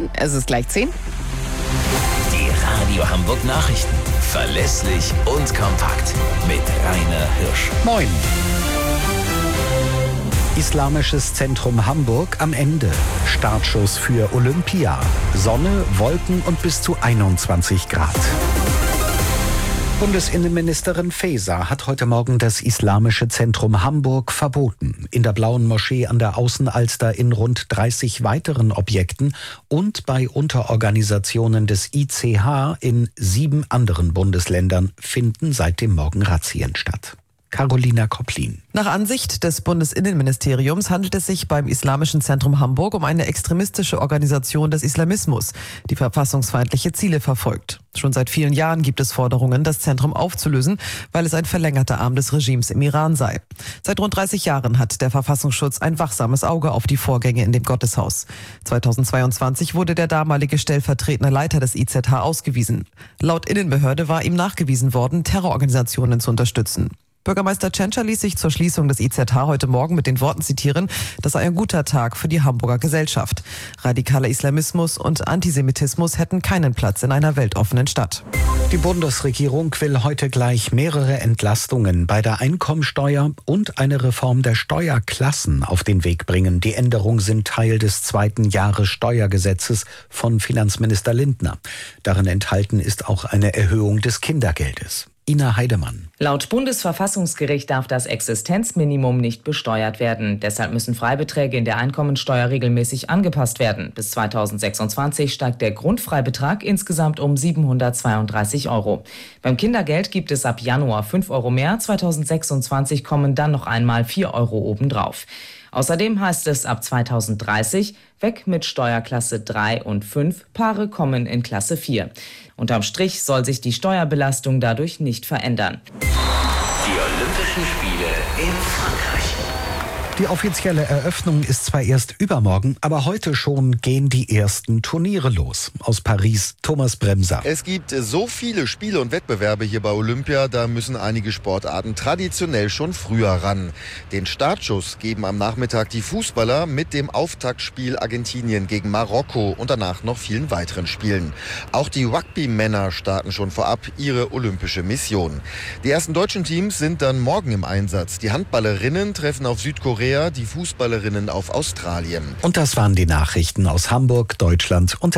Es ist gleich 10. Die Radio Hamburg Nachrichten. Verlässlich und kompakt. Mit Rainer Hirsch. Moin. Islamisches Zentrum Hamburg am Ende. Startschuss für Olympia. Sonne, Wolken und bis zu 21 Grad. Bundesinnenministerin Faeser hat heute Morgen das Islamische Zentrum Hamburg verboten. In der Blauen Moschee an der Außenalster in rund 30 weiteren Objekten und bei Unterorganisationen des ICH in 7 anderen Bundesländern finden seit dem Morgen Razzien statt. Carolina Kopplin. Nach Ansicht des Bundesinnenministeriums handelt es sich beim Islamischen Zentrum Hamburg um eine extremistische Organisation des Islamismus, die verfassungsfeindliche Ziele verfolgt. Schon seit vielen Jahren gibt es Forderungen, das Zentrum aufzulösen, weil es ein verlängerter Arm des Regimes im Iran sei. Seit rund 30 Jahren hat der Verfassungsschutz ein wachsames Auge auf die Vorgänge in dem Gotteshaus. 2022 wurde der damalige stellvertretende Leiter des IZH ausgewiesen. Laut Innenbehörde war ihm nachgewiesen worden, Terrororganisationen zu unterstützen. Bürgermeister Tschentscher ließ sich zur Schließung des IZH heute Morgen mit den Worten zitieren, das sei ein guter Tag für die Hamburger Gesellschaft. Radikaler Islamismus und Antisemitismus hätten keinen Platz in einer weltoffenen Stadt. Die Bundesregierung will heute gleich mehrere Entlastungen bei der Einkommensteuer und eine Reform der Steuerklassen auf den Weg bringen. Die Änderungen sind Teil des 2. Jahressteuergesetzes von Finanzminister Lindner. Darin enthalten ist auch eine Erhöhung des Kindergeldes. Ina Heidemann. Laut Bundesverfassungsgericht darf das Existenzminimum nicht besteuert werden. Deshalb müssen Freibeträge in der Einkommensteuer regelmäßig angepasst werden. Bis 2026 steigt der Grundfreibetrag insgesamt um 732 €. Beim Kindergeld gibt es ab Januar 5 € mehr. 2026 kommen dann noch einmal 4 € obendrauf. Außerdem heißt es ab 2030 weg mit Steuerklasse 3 und 5, Paare kommen in Klasse 4. Unterm Strich soll sich die Steuerbelastung dadurch nicht verändern. Die Olympischen Spiele in Frankreich. Die offizielle Eröffnung ist zwar erst übermorgen, aber heute schon gehen die ersten Turniere los. Aus Paris, Thomas Bremser. Es gibt so viele Spiele und Wettbewerbe hier bei Olympia, da müssen einige Sportarten traditionell schon früher ran. Den Startschuss geben am Nachmittag die Fußballer mit dem Auftaktspiel Argentinien gegen Marokko und danach noch vielen weiteren Spielen. Auch die Rugby-Männer starten schon vorab ihre olympische Mission. Die ersten deutschen Teams sind dann morgen im Einsatz. Die Handballerinnen treffen auf Südkorea, die Fußballerinnen auf Australien. Und das waren die Nachrichten aus Hamburg, Deutschland und